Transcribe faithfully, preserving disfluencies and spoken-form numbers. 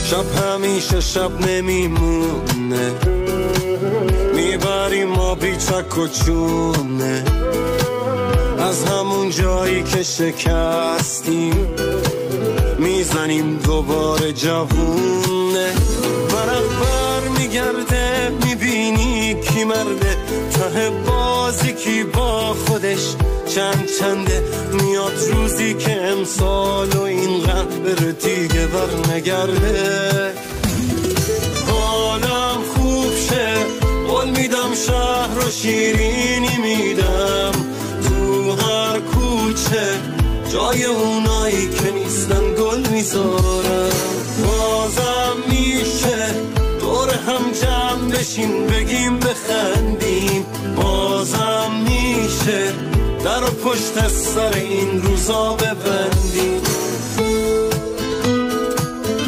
شب همیشه شب نمیمونه، میبریم ما بیچک و چونه، از همون جایی که شکستیم میزنیم دوباره جوونه. ورق بر میگرده میبینی کی مرده، ته بازی کی با خودش چند چنده. میاد روزی که امسال و این قلب بره دیگه بر نگرده. حالم خوب شه قول میدم، شهر و شیرینی میدم، تو هر کوچه جای اونایی که نیستن گل میذارم. بازم میشه دور هم جمع بشیم بگیم بخندیم، بازم میشه در و پشت سر این روزا ببندیم.